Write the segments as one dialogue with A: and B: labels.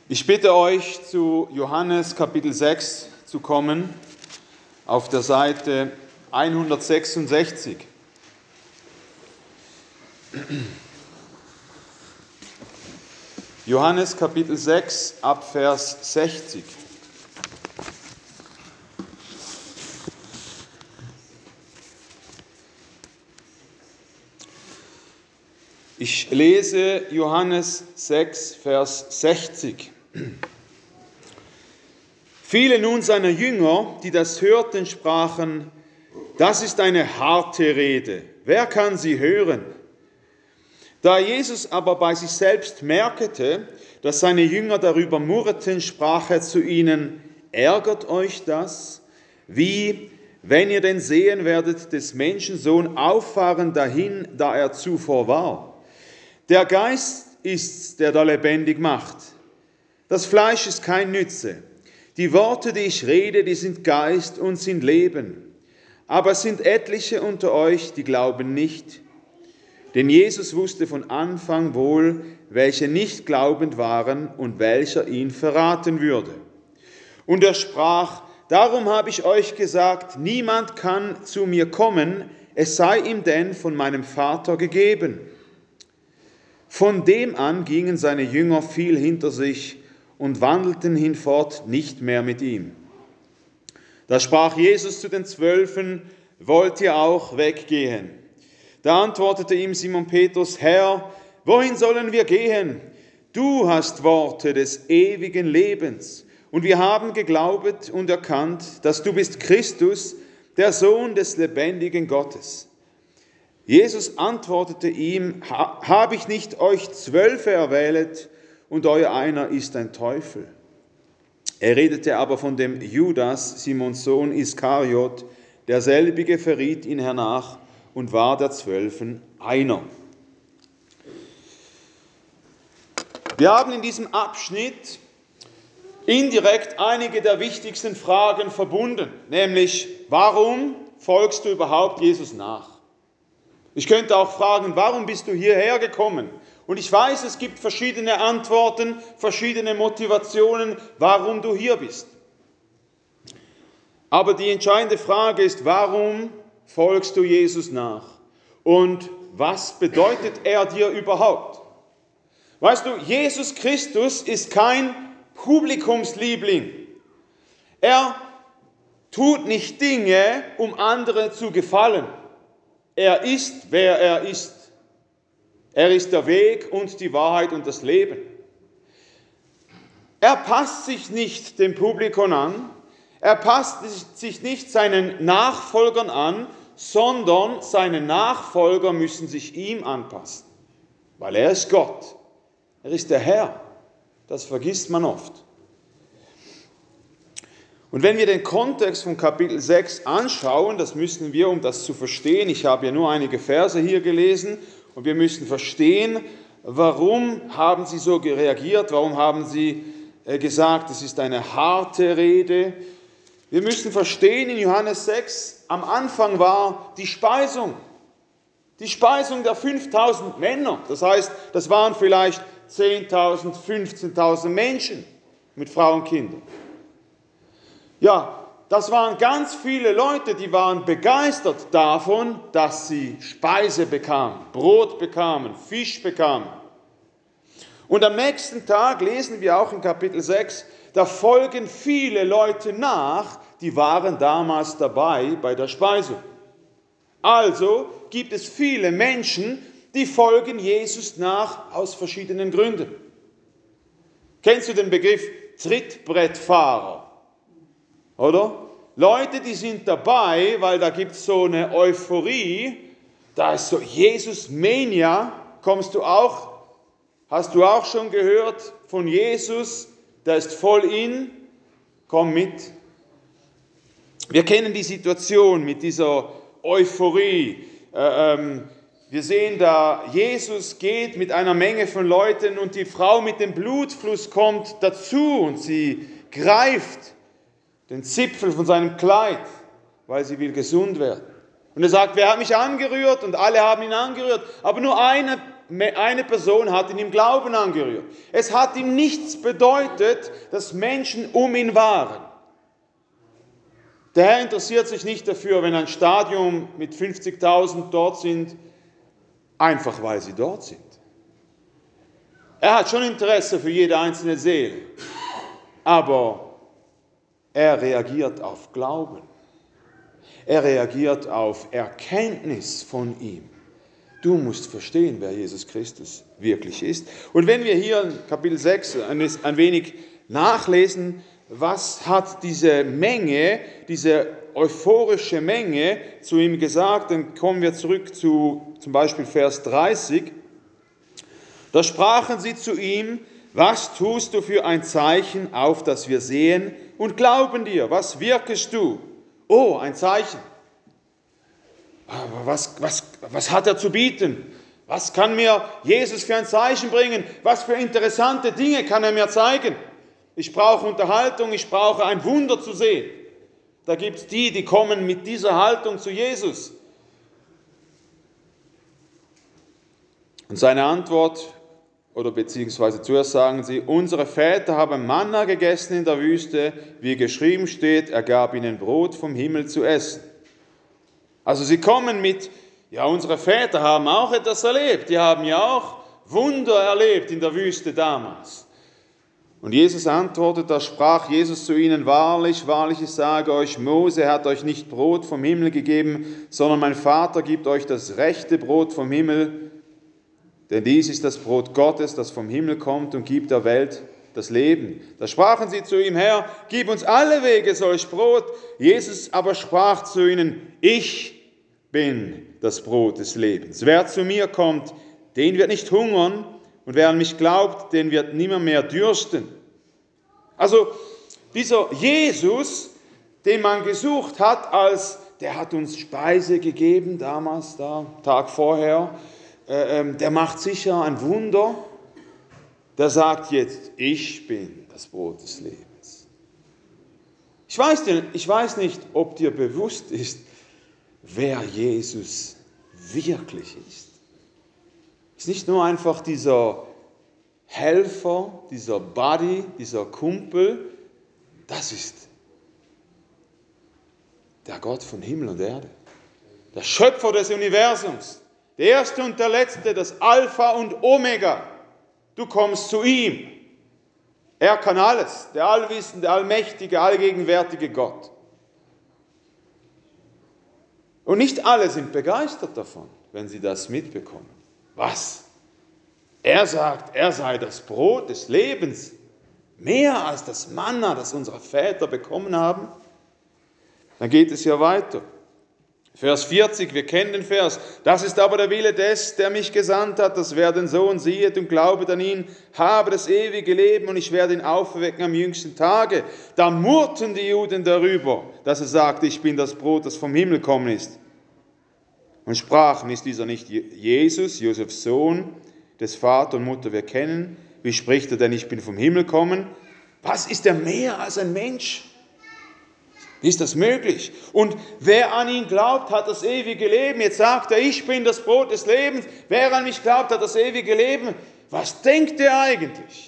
A: Ich bitte euch, zu Johannes Kapitel 6 zu kommen, auf der Seite 166. Johannes Kapitel 6 ab Vers 60. Ich lese Johannes 6, Vers 60. Viele nun seiner Jünger, die das hörten, sprachen: Das ist eine harte Rede. Wer kann sie hören? Da Jesus aber bei sich selbst merkte, dass seine Jünger darüber murrten, sprach er zu ihnen: Ärgert euch das? Wie, wenn ihr denn sehen werdet, des Menschensohn auffahren dahin, da er zuvor war? Der Geist ist's, der da lebendig macht. Das Fleisch ist kein Nütze. Die Worte, die ich rede, die sind Geist und sind Leben. Aber es sind etliche unter euch, die glauben nicht. Denn Jesus wusste von Anfang wohl, welche nicht glaubend waren und welcher ihn verraten würde. Und er sprach: Darum habe ich euch gesagt, niemand kann zu mir kommen, es sei ihm denn von meinem Vater gegeben. Von dem an gingen seine Jünger viel hinter sich und wandelten hinfort nicht mehr mit ihm. Da sprach Jesus zu den 12: Wollt ihr auch weggehen? Da antwortete ihm Simon Petrus: Herr, wohin sollen wir gehen? Du hast Worte des ewigen Lebens, und wir haben geglaubt und erkannt, dass du bist Christus, der Sohn des lebendigen Gottes. Jesus antwortete ihm: Habe ich nicht euch 12 erwählt, und euer einer ist ein Teufel? Er redete aber von dem Judas, Simons Sohn Iskariot, derselbige verriet ihn hernach und war der 12 einer. Wir haben in diesem Abschnitt indirekt einige der wichtigsten Fragen verbunden, nämlich: Warum folgst du überhaupt Jesus nach? Ich könnte auch fragen: Warum bist du hierher gekommen? Und ich weiß, es gibt verschiedene Antworten, verschiedene Motivationen, warum du hier bist. Aber die entscheidende Frage ist: Warum folgst du Jesus nach? Und was bedeutet er dir überhaupt? Weißt du, Jesus Christus ist kein Publikumsliebling. Er tut nicht Dinge, um anderen zu gefallen. Er ist, wer er ist. Er ist der Weg und die Wahrheit und das Leben. Er passt sich nicht dem Publikum an, er passt sich nicht seinen Nachfolgern an, sondern seine Nachfolger müssen sich ihm anpassen, weil er ist Gott, er ist der Herr. Das vergisst man oft. Und wenn wir den Kontext von Kapitel 6 anschauen, das müssen wir, um das zu verstehen, ich habe ja nur einige Verse hier gelesen, und wir müssen verstehen, warum haben sie so reagiert, warum haben sie gesagt, es ist eine harte Rede. Wir müssen verstehen, in Johannes 6, am Anfang war die Speisung der 5000 Männer. Das heißt, das waren vielleicht 10.000, 15.000 Menschen mit Frauen und Kindern. Ja, das waren ganz viele Leute, die waren begeistert davon, dass sie Speise bekamen, Brot bekamen, Fisch bekamen. Und am nächsten Tag lesen wir auch in Kapitel 6, da folgen viele Leute nach, die waren damals dabei bei der Speisung. Also gibt es viele Menschen, die folgen Jesus nach aus verschiedenen Gründen. Kennst du den Begriff Trittbrettfahrer? Oder? Leute, die sind dabei, weil da gibt es so eine Euphorie, da ist so Jesus-Mania. Hast du auch schon gehört von Jesus, der ist voll in, komm mit. Wir kennen die Situation mit dieser Euphorie. Wir sehen da, Jesus geht mit einer Menge von Leuten und die Frau mit dem Blutfluss kommt dazu und sie greift den Zipfel von seinem Kleid, weil sie will gesund werden. Und er sagt: Wer hat mich angerührt? Und alle haben ihn angerührt. Aber nur eine eine Person hat ihn im Glauben angerührt. Es hat ihm nichts bedeutet, dass Menschen um ihn waren. Der Herr interessiert sich nicht dafür, wenn ein Stadion mit 50.000 dort sind, einfach weil sie dort sind. Er hat schon Interesse für jede einzelne Seele, aber er reagiert auf Glauben. Er reagiert auf Erkenntnis von ihm. Du musst verstehen, wer Jesus Christus wirklich ist. Und wenn wir hier in Kapitel 6 ein wenig nachlesen, was hat diese Menge, diese euphorische Menge zu ihm gesagt, dann kommen wir zurück zu zum Beispiel Vers 30. Da sprachen sie zu ihm: Was tust du für ein Zeichen, auf das wir sehen und glauben dir? Was wirkest du? Oh, ein Zeichen. Aber was hat er zu bieten? Was kann mir Jesus für ein Zeichen bringen? Was für interessante Dinge kann er mir zeigen? Ich brauche Unterhaltung, ich brauche ein Wunder zu sehen. Da gibt es die kommen mit dieser Haltung zu Jesus. Und seine Antwort, oder beziehungsweise zuerst sagen sie: Unsere Väter haben Manna gegessen in der Wüste, wie geschrieben steht, er gab ihnen Brot vom Himmel zu essen. Also sie kommen mit, ja, unsere Väter haben auch etwas erlebt, die haben ja auch Wunder erlebt in der Wüste damals. Und Jesus antwortet, da sprach Jesus zu ihnen: Wahrlich, wahrlich, ich sage euch, Mose hat euch nicht Brot vom Himmel gegeben, sondern mein Vater gibt euch das rechte Brot vom Himmel. Denn dies ist das Brot Gottes, das vom Himmel kommt und gibt der Welt das Leben. Da sprachen sie zu ihm: Herr, gib uns alle Wege solch Brot. Jesus aber sprach zu ihnen: Ich bin das Brot des Lebens. Wer zu mir kommt, den wird nicht hungern, und wer an mich glaubt, den wird nimmermehr dürsten. Also dieser Jesus, den man gesucht hat, der hat uns Speise gegeben, damals, Tag vorher, der macht sicher ein Wunder, der sagt jetzt: Ich bin das Brot des Lebens. Ich weiß nicht, ob dir bewusst ist, wer Jesus wirklich ist. Ist nicht nur einfach dieser Helfer, dieser Buddy, dieser Kumpel, das ist der Gott von Himmel und Erde, der Schöpfer des Universums, der Erste und der Letzte, das Alpha und Omega. Du kommst zu ihm. Er kann alles, der allwissende, allmächtige, allgegenwärtige Gott. Und nicht alle sind begeistert davon, wenn sie das mitbekommen. Was? Er sagt, er sei das Brot des Lebens, mehr als das Manna, das unsere Väter bekommen haben. Dann geht es ja weiter. Vers 40, wir kennen den Vers. Das ist aber der Wille des, der mich gesandt hat, dass wer den Sohn siehet und glaubet an ihn, habe das ewige Leben und ich werde ihn auferwecken am jüngsten Tage. Da murrten die Juden darüber, dass er sagte: Ich bin das Brot, das vom Himmel gekommen ist. Und sprachen: Ist dieser nicht Jesus, Josefs Sohn, des Vater und Mutter wir kennen? Wie spricht er denn: Ich bin vom Himmel gekommen? Was, ist er mehr als ein Mensch? Wie ist das möglich? Und wer an ihn glaubt, hat das ewige Leben. Jetzt sagt er: Ich bin das Brot des Lebens. Wer an mich glaubt, hat das ewige Leben. Was denkt er eigentlich?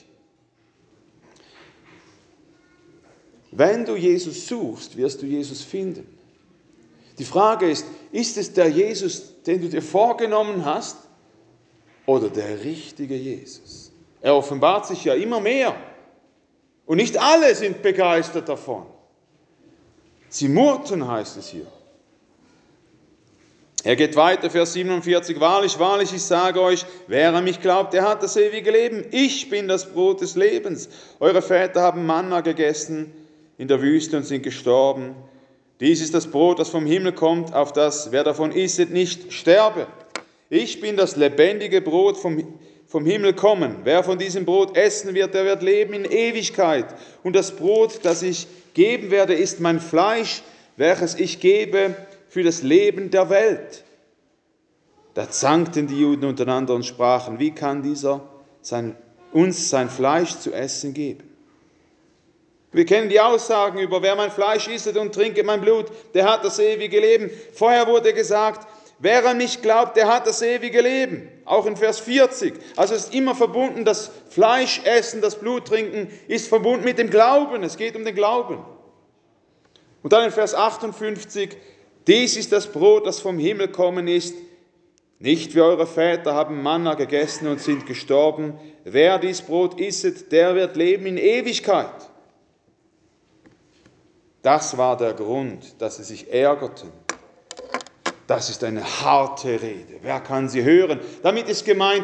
A: Wenn du Jesus suchst, wirst du Jesus finden. Die Frage ist es der Jesus, den du dir vorgenommen hast, oder der richtige Jesus? Er offenbart sich ja immer mehr. Und nicht alle sind begeistert davon. Sie murrten, heißt es hier. Er geht weiter, Vers 47. Wahrlich, wahrlich, ich sage euch, wer an mich glaubt, der hat das ewige Leben. Ich bin das Brot des Lebens. Eure Väter haben Manna gegessen in der Wüste und sind gestorben. Dies ist das Brot, das vom Himmel kommt, auf das, wer davon isset, nicht sterbe. Ich bin das lebendige Brot vom Himmel kommen. Wer von diesem Brot essen wird, der wird leben in Ewigkeit. Und das Brot, das ich geben werde, ist mein Fleisch, welches ich gebe für das Leben der Welt. Da zankten die Juden untereinander und sprachen: Wie kann dieser uns sein Fleisch zu essen geben? Wir kennen die Aussagen über: Wer mein Fleisch isset und trinket mein Blut, der hat das ewige Leben. Vorher wurde gesagt, wer an mich glaubt, der hat das ewige Leben. Auch in Vers 40. Also es ist immer verbunden, das Fleisch essen, das Blut trinken, ist verbunden mit dem Glauben. Es geht um den Glauben. Und dann in Vers 58, dies ist das Brot, das vom Himmel kommen ist. Nicht wie eure Väter haben Manna gegessen und sind gestorben. Wer dies Brot isset, der wird leben in Ewigkeit. Das war der Grund, dass sie sich ärgerten. Das ist eine harte Rede. Wer kann sie hören? Damit ist gemeint,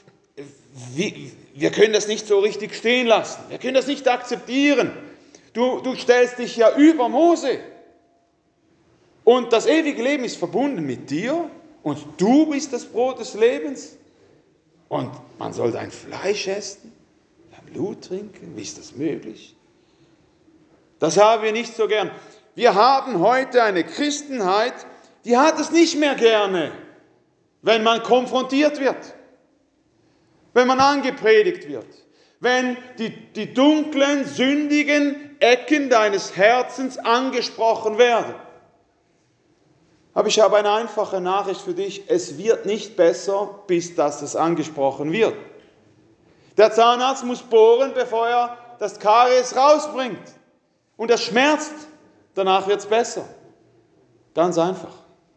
A: wir können das nicht so richtig stehen lassen. Wir können das nicht akzeptieren. Du stellst dich ja über Mose. Und das ewige Leben ist verbunden mit dir. Und du bist das Brot des Lebens. Und man soll dein Fleisch essen, dein Blut trinken. Wie ist das möglich? Das haben wir nicht so gern. Wir haben heute eine Christenheit, die hat es nicht mehr gerne, wenn man konfrontiert wird, wenn man angepredigt wird, wenn die dunklen, sündigen Ecken deines Herzens angesprochen werden. Aber ich habe eine einfache Nachricht für dich, es wird nicht besser, bis dass es angesprochen wird. Der Zahnarzt muss bohren, bevor er das Karies rausbringt. Und das schmerzt, danach wird es besser. Ganz einfach.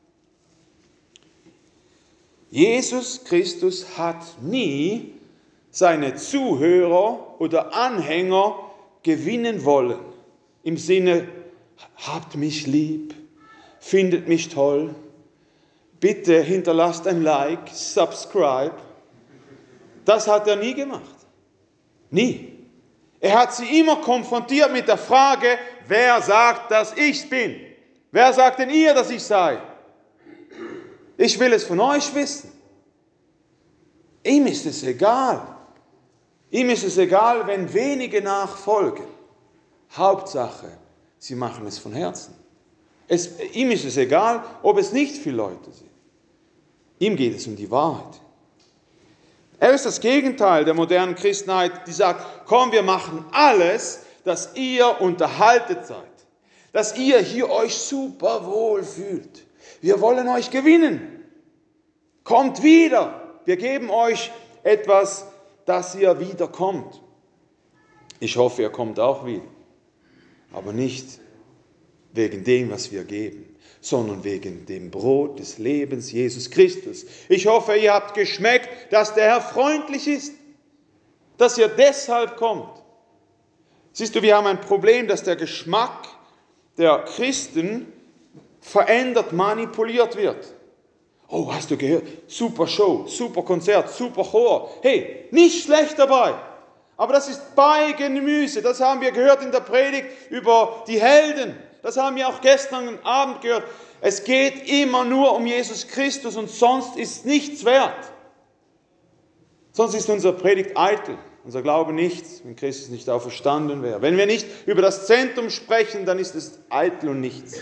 A: Jesus Christus hat nie seine Zuhörer oder Anhänger gewinnen wollen. Im Sinne, habt mich lieb, findet mich toll, bitte hinterlasst ein Like, subscribe. Das hat er nie gemacht. Nie. Er hat sie immer konfrontiert mit der Frage, wer sagt, dass ich bin? Wer sagt denn ihr, dass ich sei? Ich will es von euch wissen. Ihm ist es egal. Ihm ist es egal, wenn wenige nachfolgen. Hauptsache, sie machen es von Herzen. Ihm ist es egal, ob es nicht viele Leute sind. Ihm geht es um die Wahrheit. Er ist das Gegenteil der modernen Christenheit, die sagt, komm, wir machen alles, dass ihr unterhaltet seid. Dass ihr hier euch super wohl fühlt. Wir wollen euch gewinnen. Kommt wieder. Wir geben euch etwas, dass ihr wiederkommt. Ich hoffe, ihr kommt auch wieder. Aber nicht wegen dem, was wir geben, sondern wegen dem Brot des Lebens, Jesus Christus. Ich hoffe, ihr habt geschmeckt, dass der Herr freundlich ist, dass ihr deshalb kommt. Siehst du, wir haben ein Problem, dass der Geschmack der Christen verändert, manipuliert wird. Oh, hast du gehört? Super Show, super Konzert, super Chor. Hey, nicht schlecht dabei. Aber das ist Beigemüse. Das haben wir gehört in der Predigt über die Helden. Das haben wir auch gestern Abend gehört. Es geht immer nur um Jesus Christus und sonst ist nichts wert. Sonst ist unsere Predigt eitel, unser Glaube nichts, wenn Christus nicht auferstanden wäre. Wenn wir nicht über das Zentrum sprechen, dann ist es eitel und nichts.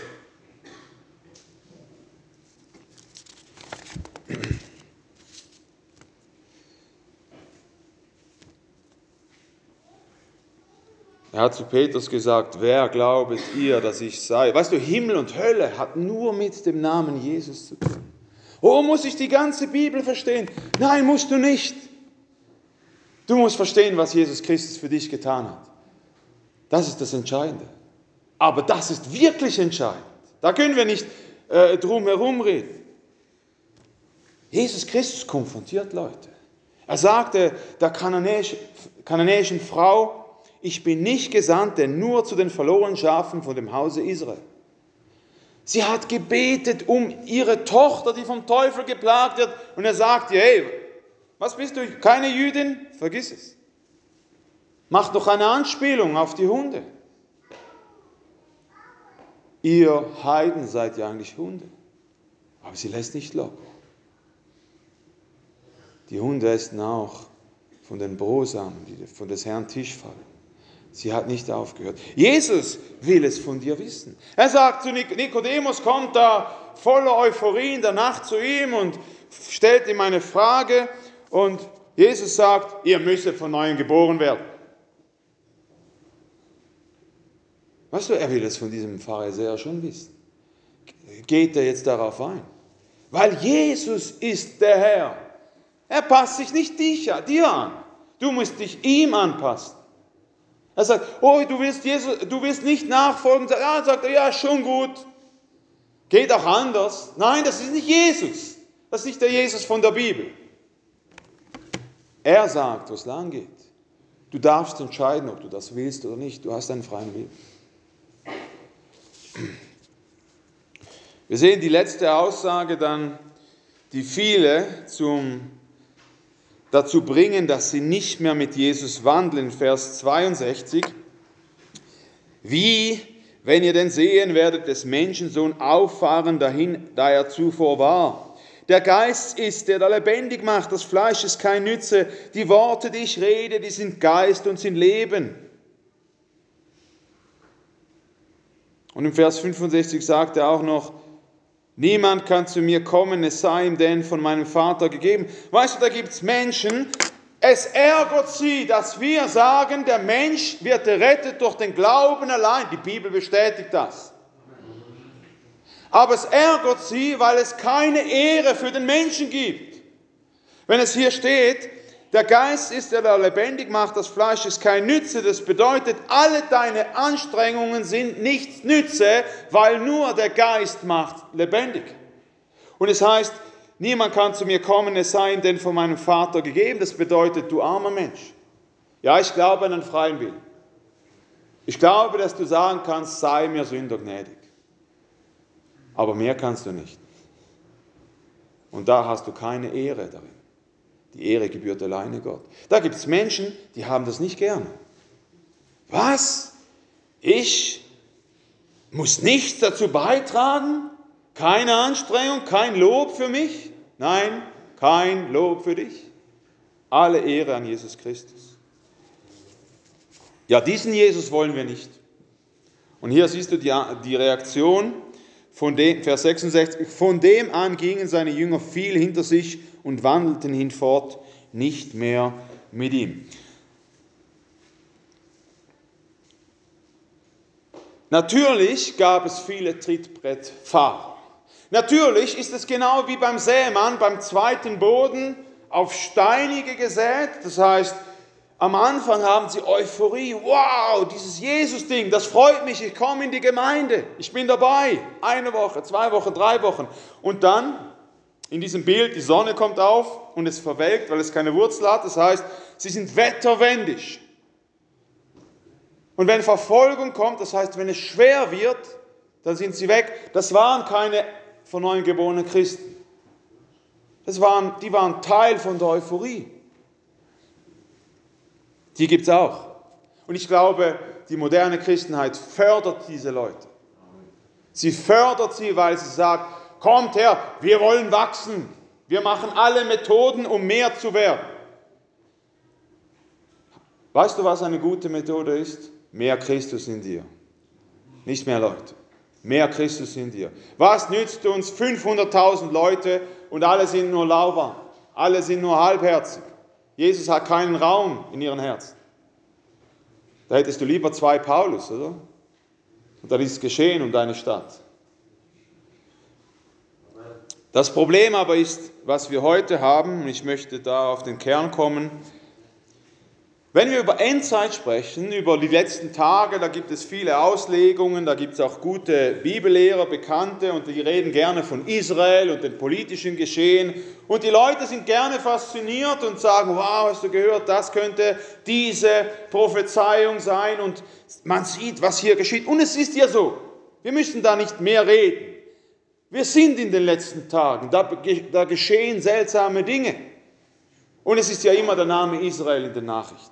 A: Er hat zu Petrus gesagt, wer glaubet ihr, dass ich sei? Weißt du, Himmel und Hölle hat nur mit dem Namen Jesus zu tun. Oh, muss ich die ganze Bibel verstehen? Nein, musst du nicht. Du musst verstehen, was Jesus Christus für dich getan hat. Das ist das Entscheidende. Aber das ist wirklich entscheidend. Da können wir nicht drum herum reden. Jesus Christus konfrontiert Leute. Er sagte der kananäischen Frau, ich bin nicht gesandt, denn nur zu den verlorenen Schafen von dem Hause Israel. Sie hat gebetet um ihre Tochter, die vom Teufel geplagt wird. Und er sagt ihr, hey, was bist du, keine Jüdin? Vergiss es. Mach doch eine Anspielung auf die Hunde. Ihr Heiden seid ja eigentlich Hunde. Aber sie lässt nicht locker. Die Hunde essen auch von den Brosamen, die von des Herrn Tisch fallen. Sie hat nicht aufgehört. Jesus will es von dir wissen. Er sagt zu Nikodemus, kommt da voller Euphorie in der Nacht zu ihm und stellt ihm eine Frage. Und Jesus sagt, ihr müsst von Neuem geboren werden. Weißt du, er will es von diesem Pharisäer schon wissen. Geht er jetzt darauf ein? weil Jesus ist der Herr. Er passt sich nicht dir an. Du musst dich ihm anpassen. Er sagt, oh, du willst nicht nachfolgen. Sagt er, ja, schon gut. Geht auch anders. Nein, das ist nicht Jesus. Das ist nicht der Jesus von der Bibel. Er sagt, wo es lang geht. Du darfst entscheiden, ob du das willst oder nicht. Du hast einen freien Willen. Wir sehen die letzte Aussage dann, die viele dazu bringen, dass sie nicht mehr mit Jesus wandeln. Vers 62. Wie, wenn ihr denn sehen werdet, des Menschensohn auffahren dahin, da er zuvor war. Der Geist ist, der da lebendig macht, das Fleisch ist kein Nütze. Die Worte, die ich rede, die sind Geist und sind Leben. Und im Vers 65 sagt er auch noch, niemand kann zu mir kommen, es sei ihm denn von meinem Vater gegeben. Weißt du, da gibt es Menschen, es ärgert sie, dass wir sagen, der Mensch wird errettet durch den Glauben allein. Die Bibel bestätigt das. Aber es ärgert sie, weil es keine Ehre für den Menschen gibt. Wenn es hier steht, der Geist ist, der da lebendig macht, das Fleisch ist kein Nütze, das bedeutet, alle deine Anstrengungen sind nichts Nütze, weil nur der Geist macht lebendig. Und es heißt, niemand kann zu mir kommen, es sei ihm denn von meinem Vater gegeben. Das bedeutet, du armer Mensch. Ja, ich glaube an einen freien Willen. Ich glaube, dass du sagen kannst, sei mir Sünder gnädig. Aber mehr kannst du nicht. Und da hast du keine Ehre darin. Die Ehre gebührt alleine Gott. Da gibt es Menschen, die haben das nicht gerne. Was? Ich muss nichts dazu beitragen? Keine Anstrengung, kein Lob für mich? Nein, kein Lob für dich. Alle Ehre an Jesus Christus. Ja, diesen Jesus wollen wir nicht. Und hier siehst du die Reaktion von dem, Vers 66, von dem an gingen seine Jünger viel hinter sich und wandelten hinfort nicht mehr mit ihm. Natürlich gab es viele Trittbrettfahrer. Natürlich ist es genau wie beim Sämann, beim zweiten Boden auf Steinige gesät. Das heißt, am Anfang haben sie Euphorie. Wow, dieses Jesus-Ding, das freut mich. Ich komme in die Gemeinde. Ich bin dabei. 1 Woche, 2 Wochen, 3 Wochen. Und dann, in diesem Bild, die Sonne kommt auf und es verwelkt, weil es keine Wurzel hat. Das heißt, sie sind wetterwendig. Und wenn Verfolgung kommt, das heißt, wenn es schwer wird, dann sind sie weg. Das waren keine von neuem geborenen Christen. Die waren Teil von der Euphorie. Die gibt es auch. Und ich glaube, die moderne Christenheit fördert diese Leute. Sie fördert sie, weil sie sagt, kommt her, wir wollen wachsen. Wir machen alle Methoden, um mehr zu werden. Weißt du, was eine gute Methode ist? Mehr Christus in dir. Nicht mehr Leute. Mehr Christus in dir. Was nützt uns 500.000 Leute und alle sind nur lauwarm? Alle sind nur halbherzig. Jesus hat keinen Raum in ihren Herzen. Da hättest du lieber 2 Paulus, oder? Und dann ist es geschehen um deine Stadt. Das Problem aber ist, was wir heute haben, und ich möchte da auf den Kern kommen, wenn wir über Endzeit sprechen, über die letzten Tage, da gibt es viele Auslegungen, da gibt es auch gute Bibellehrer, Bekannte, und die reden gerne von Israel und dem politischen Geschehen. Und die Leute sind gerne fasziniert und sagen, wow, hast du gehört, das könnte diese Prophezeiung sein. Und man sieht, was hier geschieht. Und es ist ja so, wir müssen da nicht mehr reden. Wir sind in den letzten Tagen, da geschehen seltsame Dinge. Und es ist ja immer der Name Israel in den Nachrichten.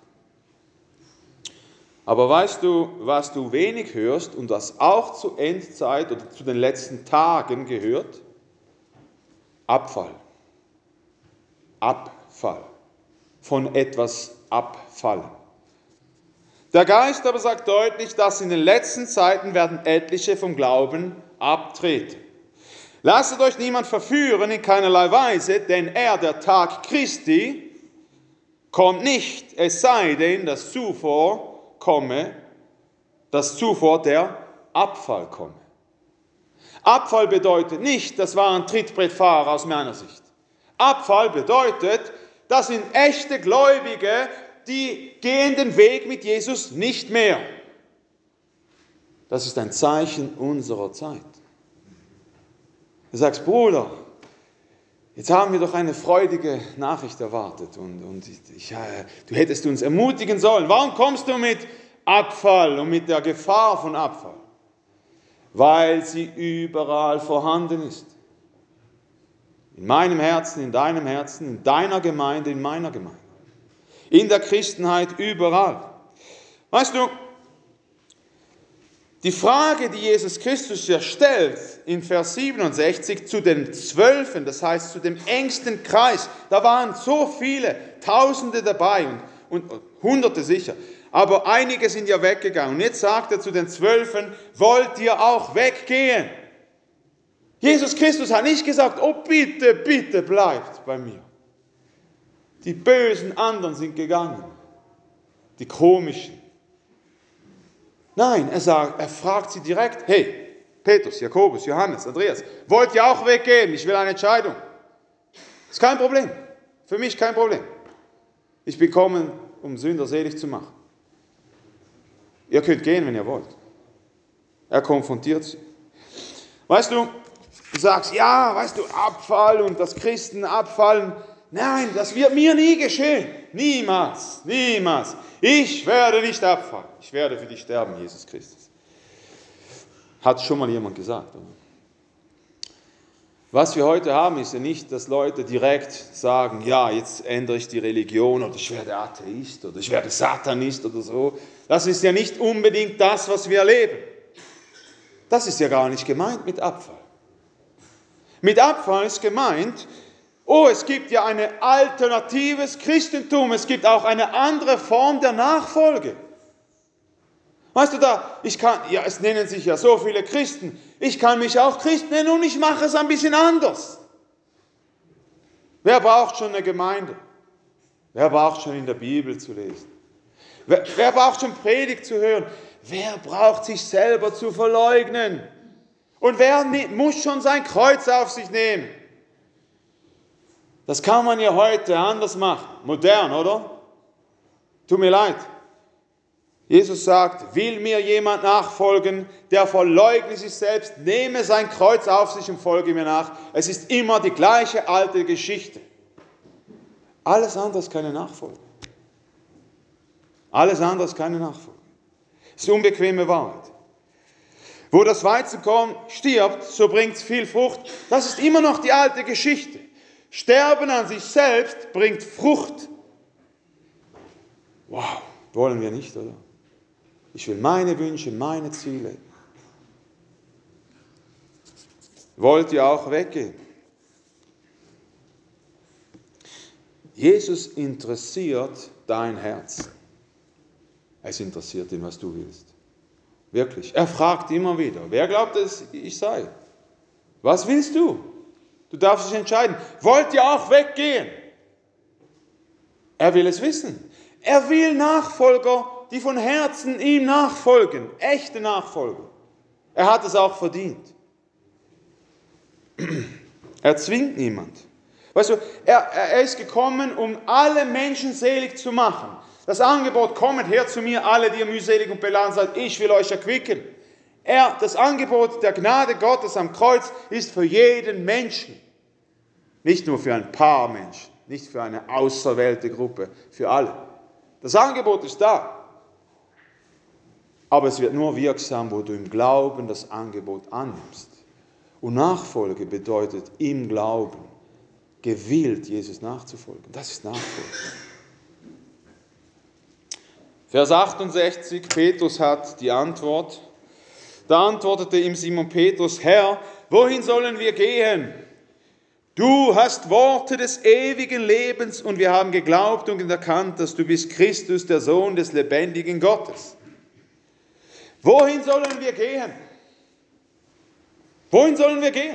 A: Aber weißt du, was du wenig hörst und was auch zur Endzeit oder zu den letzten Tagen gehört? Abfall. Abfall. Von etwas abfallen. Der Geist aber sagt deutlich, dass in den letzten Zeiten werden etliche vom Glauben abtreten. Lasst euch niemand verführen in keinerlei Weise, denn der Tag Christi, kommt nicht, es sei denn, dass zuvor der Abfall komme. Abfall bedeutet nicht, das waren Trittbrettfahrer aus meiner Sicht. Abfall bedeutet, das sind echte Gläubige, die gehen den Weg mit Jesus nicht mehr. Das ist ein Zeichen unserer Zeit. Du sagst, Bruder, jetzt haben wir doch eine freudige Nachricht erwartet und du hättest uns ermutigen sollen. Warum kommst du mit Abfall und mit der Gefahr von Abfall? Weil sie überall vorhanden ist. In meinem Herzen, in deinem Herzen, in deiner Gemeinde, in meiner Gemeinde. In der Christenheit überall. Weißt du, die Frage, die Jesus Christus ja stellt in Vers 67 zu den 12, das heißt zu dem engsten Kreis, da waren so viele, Tausende dabei und Hunderte sicher, aber einige sind ja weggegangen. Und jetzt sagt er zu den 12, wollt ihr auch weggehen? Jesus Christus hat nicht gesagt, oh bitte, bitte bleibt bei mir. Die bösen anderen sind gegangen, die komischen. Nein, er fragt sie direkt, hey, Petrus, Jakobus, Johannes, Andreas, wollt ihr auch weggehen? Ich will eine Entscheidung. Ist kein Problem, für mich kein Problem. Ich bin gekommen, um Sünder selig zu machen. Ihr könnt gehen, wenn ihr wollt. Er konfrontiert sie. Weißt du, du sagst, ja, weißt du, Abfall und das Christen abfallen. Nein, das wird mir nie geschehen. Niemals, niemals. Ich werde nicht abfallen. Ich werde für dich sterben, Jesus Christus. Hat schon mal jemand gesagt. Oder? Was wir heute haben, ist ja nicht, dass Leute direkt sagen, ja, jetzt ändere ich die Religion oder ich werde Atheist oder ich werde Satanist oder so. Das ist ja nicht unbedingt das, was wir erleben. Das ist ja gar nicht gemeint mit Abfall. Mit Abfall ist gemeint, oh, es gibt ja ein alternatives Christentum, es gibt auch eine andere Form der Nachfolge. Weißt du es nennen sich ja so viele Christen, ich kann mich auch Christ nennen und ich mache es ein bisschen anders. Wer braucht schon eine Gemeinde? Wer braucht schon in der Bibel zu lesen? Wer braucht schon Predigt zu hören? Wer braucht sich selber zu verleugnen? Und wer muss schon sein Kreuz auf sich nehmen? Das kann man ja heute anders machen. Modern, oder? Tut mir leid. Jesus sagt, will mir jemand nachfolgen, der verleugne sich selbst, nehme sein Kreuz auf sich und folge mir nach. Es ist immer die gleiche alte Geschichte. Alles andere ist keine Nachfolge. Alles andere ist keine Nachfolge. Es ist unbequeme Wahrheit. Wo das Weizenkorn stirbt, so bringt es viel Frucht. Das ist immer noch die alte Geschichte. Sterben an sich selbst bringt Frucht. Wow, wollen wir nicht, oder? Ich will meine Wünsche, meine Ziele. Wollt ihr auch weggehen? Jesus interessiert dein Herz. Es interessiert ihn, was du willst. Wirklich. Er fragt immer wieder, wer glaubt, dass ich sei? Was willst du? Du darfst dich entscheiden. Wollt ihr auch weggehen? Er will es wissen. Er will Nachfolger, die von Herzen ihm nachfolgen. Echte Nachfolger. Er hat es auch verdient. Er zwingt niemand. Weißt du, er ist gekommen, um alle Menschen selig zu machen. Das Angebot, kommt her zu mir, alle, die ihr mühselig und beladen seid, ich will euch erquicken. Das Angebot der Gnade Gottes am Kreuz ist für jeden Menschen. Nicht nur für ein paar Menschen, nicht für eine auserwählte Gruppe, für alle. Das Angebot ist da. Aber es wird nur wirksam, wo du im Glauben das Angebot annimmst. Und Nachfolge bedeutet im Glauben, gewillt Jesus nachzufolgen. Das ist Nachfolge. Vers 68, Petrus hat die Antwort. Da antwortete ihm Simon Petrus, Herr, wohin sollen wir gehen? Du hast Worte des ewigen Lebens und wir haben geglaubt und erkannt, dass du bist Christus, der Sohn des lebendigen Gottes. Wohin sollen wir gehen? Wohin sollen wir gehen?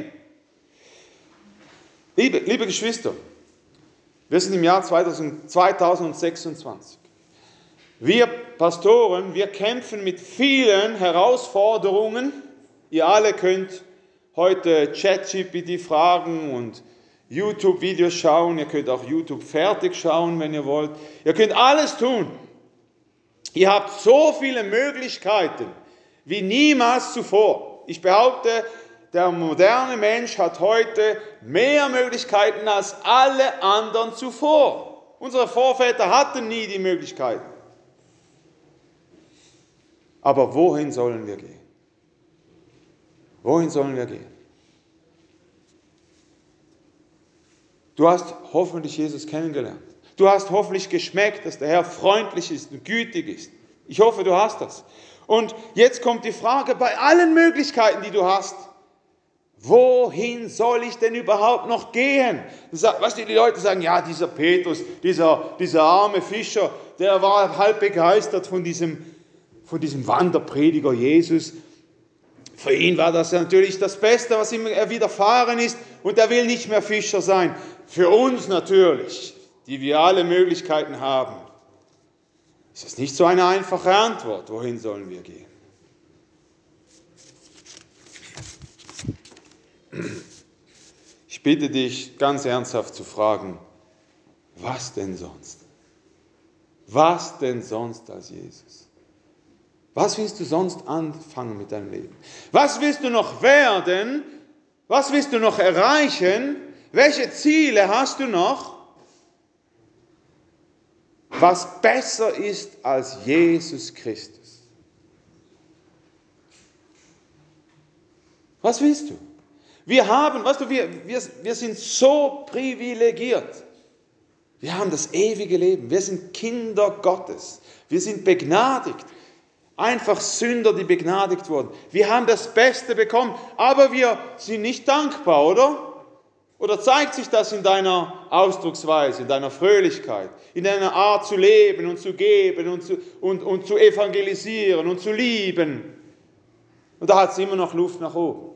A: Liebe Geschwister, wir sind im Jahr 2026. Wir Pastoren, wir kämpfen mit vielen Herausforderungen. Ihr alle könnt heute ChatGPT fragen und YouTube-Videos schauen. Ihr könnt auch YouTube fertig schauen, wenn ihr wollt. Ihr könnt alles tun. Ihr habt so viele Möglichkeiten wie niemals zuvor. Ich behaupte, der moderne Mensch hat heute mehr Möglichkeiten als alle anderen zuvor. Unsere Vorväter hatten nie die Möglichkeiten. Aber wohin sollen wir gehen? Wohin sollen wir gehen? Du hast hoffentlich Jesus kennengelernt. Du hast hoffentlich geschmeckt, dass der Herr freundlich ist und gütig ist. Ich hoffe, du hast das. Und jetzt kommt die Frage, bei allen Möglichkeiten, die du hast, wohin soll ich denn überhaupt noch gehen? Weißt du, die Leute sagen, ja, dieser Petrus, dieser arme Fischer, der war halb begeistert von diesem Wanderprediger Jesus. Für ihn war das natürlich das Beste, was ihm widerfahren ist, und er will nicht mehr Fischer sein. Für uns natürlich, die wir alle Möglichkeiten haben, ist das nicht so eine einfache Antwort. Wohin sollen wir gehen? Ich bitte dich ganz ernsthaft zu fragen, was denn sonst? Was denn sonst als Jesus? Was willst du sonst anfangen mit deinem Leben? Was willst du noch werden? Was willst du noch erreichen? Welche Ziele hast du noch? Was besser ist als Jesus Christus? Was willst du? Wir sind so privilegiert. Wir haben das ewige Leben. Wir sind Kinder Gottes. Wir sind begnadigt. Einfach Sünder, die begnadigt wurden. Wir haben das Beste bekommen, aber wir sind nicht dankbar, oder? Oder zeigt sich das in deiner Ausdrucksweise, in deiner Fröhlichkeit, in deiner Art zu leben und zu geben und zu evangelisieren und zu lieben? Und da hat es immer noch Luft nach oben.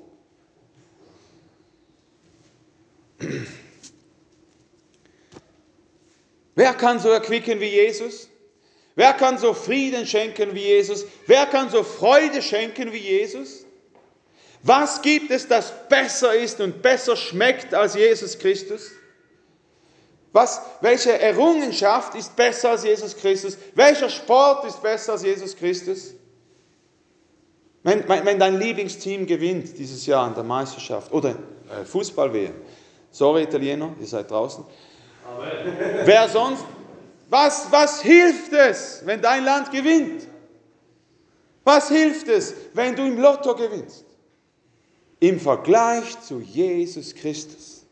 A: Wer kann so erquicken wie Jesus? Wer kann so Frieden schenken wie Jesus? Wer kann so Freude schenken wie Jesus? Was gibt es, das besser ist und besser schmeckt als Jesus Christus? Welche Errungenschaft ist besser als Jesus Christus? Welcher Sport ist besser als Jesus Christus? Wenn dein Lieblingsteam gewinnt dieses Jahr an der Meisterschaft oder Fußball-WM. Sorry Italiener, ihr seid draußen. Amen. Wer sonst? Was hilft es, wenn dein Land gewinnt? Was hilft es, wenn du im Lotto gewinnst? Im Vergleich zu Jesus Christus.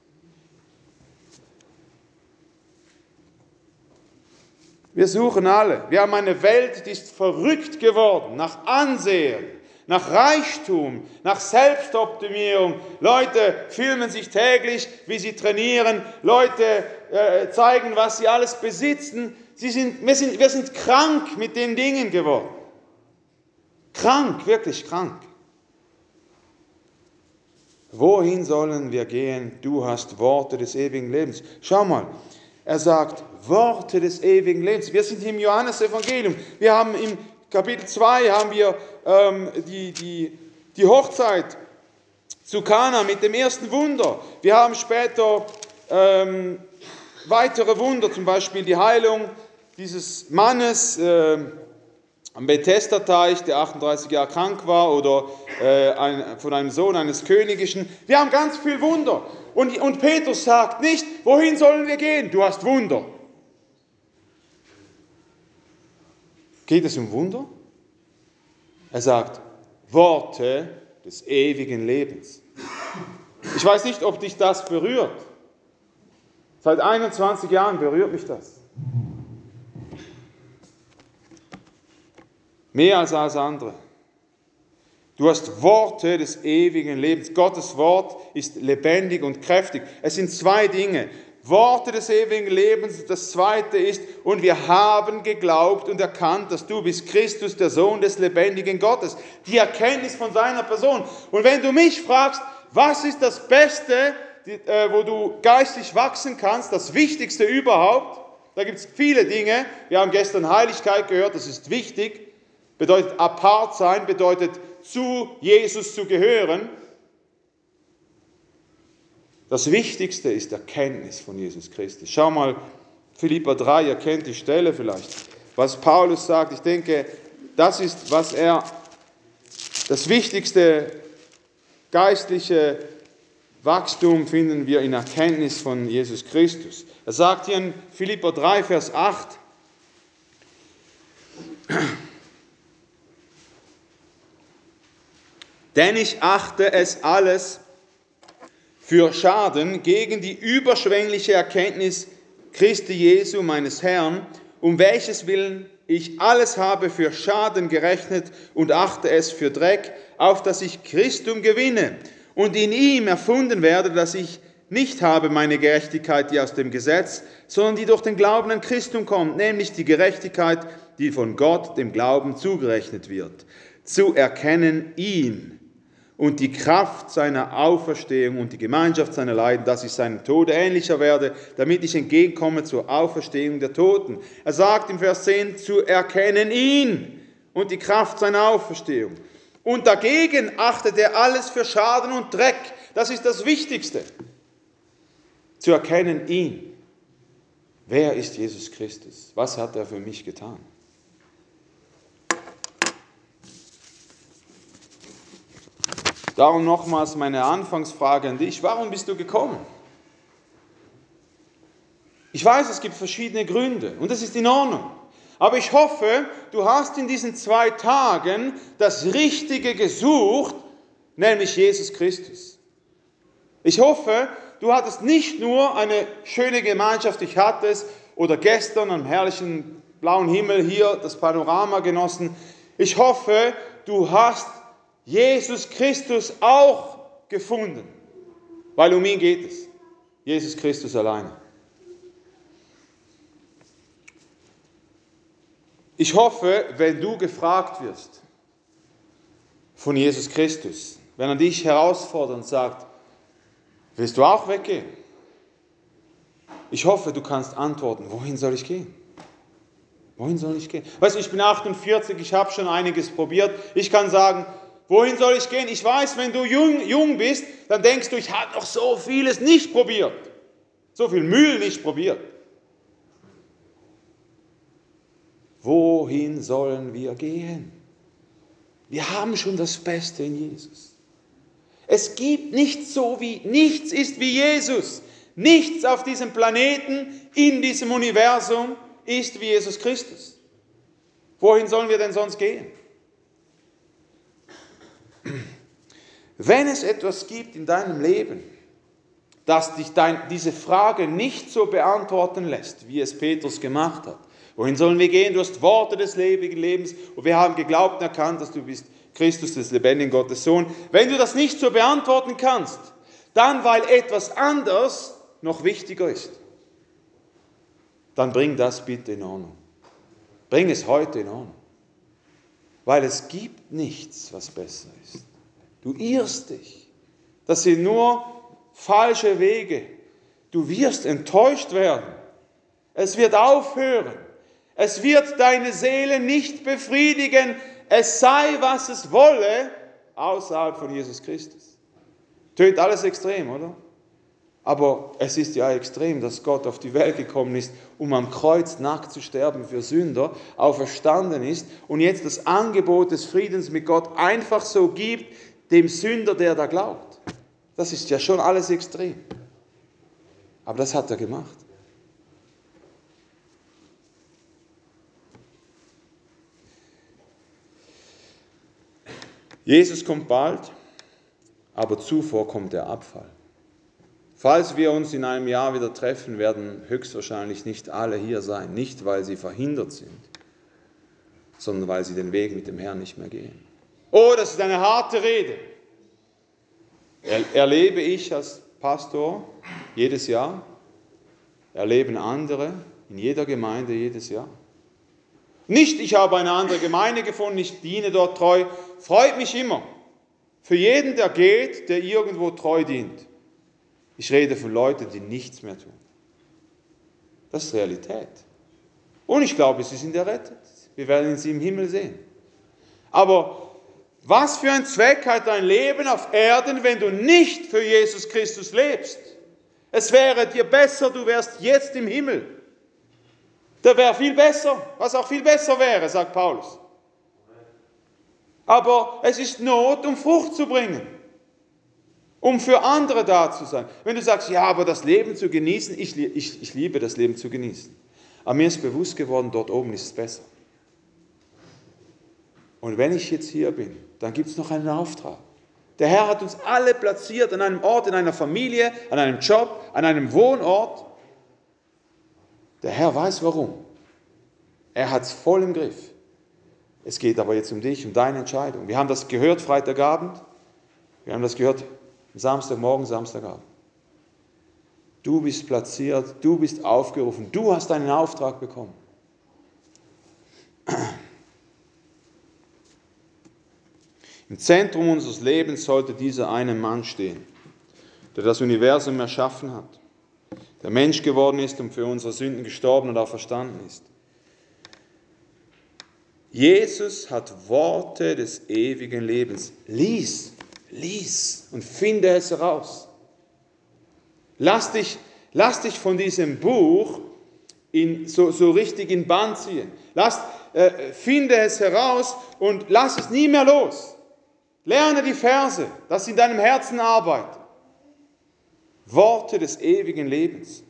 A: Wir suchen alle. Wir haben eine Welt, die ist verrückt geworden nach Ansehen, nach Reichtum, nach Selbstoptimierung. Leute filmen sich täglich, wie sie trainieren. Leute zeigen, was sie alles besitzen. Wir sind krank mit den Dingen geworden. Krank, wirklich krank. Wohin sollen wir gehen? Du hast Worte des ewigen Lebens. Schau mal, er sagt, Worte des ewigen Lebens. Wir sind im Johannesevangelium. Wir haben im Kapitel 2 haben wir die Hochzeit zu Kana mit dem ersten Wunder. Wir haben später weitere Wunder, zum Beispiel die Heilung dieses Mannes am Bethesda-Teich, der 38 Jahre krank war, oder von einem Sohn eines Königischen. Wir haben ganz viel Wunder. Und Petrus sagt nicht, wohin sollen wir gehen? Du hast Wunder. Geht es um Wunder? Er sagt, Worte des ewigen Lebens. Ich weiß nicht, ob dich das berührt. Seit 21 Jahren berührt mich das. Mehr als alles andere. Du hast Worte des ewigen Lebens. Gottes Wort ist lebendig und kräftig. Es sind zwei Dinge. Worte des ewigen Lebens. Das zweite ist, und wir haben geglaubt und erkannt, dass du bist Christus, der Sohn des lebendigen Gottes. Die Erkenntnis von seiner Person. Und wenn du mich fragst, was ist das Beste, wo du geistlich wachsen kannst, das Wichtigste überhaupt, da gibt es viele Dinge. Wir haben gestern Heiligkeit gehört, das ist wichtig. Bedeutet apart sein, bedeutet zu Jesus zu gehören. Das Wichtigste ist Erkenntnis von Jesus Christus. Schau mal, Philipper 3, ihr kennt die Stelle vielleicht, was Paulus sagt. Ich denke, das ist, das wichtigste geistliche Wachstum finden wir in Erkenntnis von Jesus Christus. Er sagt hier in Philipper 3, Vers 8, denn ich achte es alles für Schaden gegen die überschwängliche Erkenntnis Christi Jesu, meines Herrn, um welches Willen ich alles habe für Schaden gerechnet und achte es für Dreck, auf dass ich Christum gewinne und in ihm erfunden werde, dass ich nicht habe meine Gerechtigkeit, die aus dem Gesetz, sondern die durch den Glauben an Christum kommt, nämlich die Gerechtigkeit, die von Gott dem Glauben zugerechnet wird, zu erkennen ihn und die Kraft seiner Auferstehung und die Gemeinschaft seiner Leiden, dass ich seinem Tode ähnlicher werde, damit ich entgegenkomme zur Auferstehung der Toten. Er sagt im Vers 10, zu erkennen ihn und die Kraft seiner Auferstehung. Und dagegen achtet er alles für Schaden und Dreck. Das ist das Wichtigste. Zu erkennen ihn. Wer ist Jesus Christus? Was hat er für mich getan? Darum nochmals meine Anfangsfrage an dich. Warum bist du gekommen? Ich weiß, es gibt verschiedene Gründe und das ist in Ordnung. Aber ich hoffe, du hast in diesen 2 Tagen das Richtige gesucht, nämlich Jesus Christus. Ich hoffe, du hattest nicht nur eine schöne Gemeinschaft, ich hatte es, oder gestern am herrlichen blauen Himmel hier das Panorama genossen. Ich hoffe, du hast Jesus Christus auch gefunden, weil um ihn geht es. Jesus Christus alleine. Ich hoffe, wenn du gefragt wirst von Jesus Christus, wenn er dich herausfordert und sagt, willst du auch weggehen? Ich hoffe, du kannst antworten, wohin soll ich gehen? Wohin soll ich gehen? Weißt du, ich bin 48, ich habe schon einiges probiert. Ich kann sagen, wohin soll ich gehen? Ich weiß, wenn du jung bist, dann denkst du, ich habe noch so vieles nicht probiert. So viel Müll nicht probiert. Wohin sollen wir gehen? Wir haben schon das Beste in Jesus. Es gibt nichts ist wie Jesus. Nichts auf diesem Planeten, in diesem Universum ist wie Jesus Christus. Wohin sollen wir denn sonst gehen? Wenn es etwas gibt in deinem Leben, das dich diese Frage nicht so beantworten lässt, wie es Petrus gemacht hat, wohin sollen wir gehen? Du hast Worte des ewigen Lebens und wir haben geglaubt und erkannt, dass du bist Christus, des lebendigen Gottes Sohn. Wenn du das nicht so beantworten kannst, dann weil etwas anderes noch wichtiger ist, dann bring das bitte in Ordnung. Bring es heute in Ordnung. Weil es gibt nichts, was besser ist. Du irrst dich. Das sind nur falsche Wege. Du wirst enttäuscht werden. Es wird aufhören. Es wird deine Seele nicht befriedigen, es sei, was es wolle, außerhalb von Jesus Christus. Tönt alles extrem, oder? Aber es ist ja extrem, dass Gott auf die Welt gekommen ist, um am Kreuz nackt zu sterben für Sünder, auferstanden ist und jetzt das Angebot des Friedens mit Gott einfach so gibt, dem Sünder, der da glaubt. Das ist ja schon alles extrem. Aber das hat er gemacht. Jesus kommt bald, aber zuvor kommt der Abfall. Falls wir uns in einem Jahr wieder treffen, werden höchstwahrscheinlich nicht alle hier sein. Nicht, weil sie verhindert sind, sondern weil sie den Weg mit dem Herrn nicht mehr gehen. Oh, das ist eine harte Rede. Erlebe ich als Pastor jedes Jahr, erleben andere in jeder Gemeinde jedes Jahr. Nicht, ich habe eine andere Gemeinde gefunden, ich diene dort treu. Freut mich immer. Für jeden, der geht, der irgendwo treu dient. Ich rede von Leuten, die nichts mehr tun. Das ist Realität. Und ich glaube, sie sind errettet. Wir werden sie im Himmel sehen. Aber was für einen Zweck hat dein Leben auf Erden, wenn du nicht für Jesus Christus lebst? Es wäre dir besser, du wärst jetzt im Himmel. Der wäre viel besser, was auch viel besser wäre, sagt Paulus. Aber es ist Not, um Frucht zu bringen, um für andere da zu sein. Wenn du sagst, ja, aber das Leben zu genießen, ich liebe das Leben zu genießen. Aber mir ist bewusst geworden, dort oben ist es besser. Und wenn ich jetzt hier bin, dann gibt es noch einen Auftrag. Der Herr hat uns alle platziert an einem Ort, in einer Familie, an einem Job, an einem Wohnort. Der Herr weiß warum. Er hat es voll im Griff. Es geht aber jetzt um dich, um deine Entscheidung. Wir haben das gehört Freitagabend. Wir haben das gehört Samstagmorgen, Samstagabend. Du bist platziert, du bist aufgerufen, du hast einen Auftrag bekommen. Im Zentrum unseres Lebens sollte dieser eine Mann stehen, der das Universum erschaffen hat, der Mensch geworden ist und für unsere Sünden gestorben und auferstanden ist. Jesus hat Worte des ewigen Lebens. Lies und finde es heraus. Lass dich von diesem Buch so richtig in Bann ziehen. Finde es heraus und lass es nie mehr los. Lerne die Verse, dass sie in deinem Herzen arbeiten. Worte des ewigen Lebens.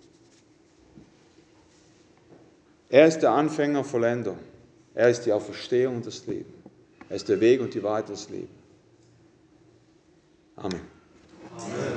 A: Er ist der Anfänger und Vollender. Er ist die Auferstehung und das Leben. Er ist der Weg und die Wahrheit und das Leben. Amen. Amen.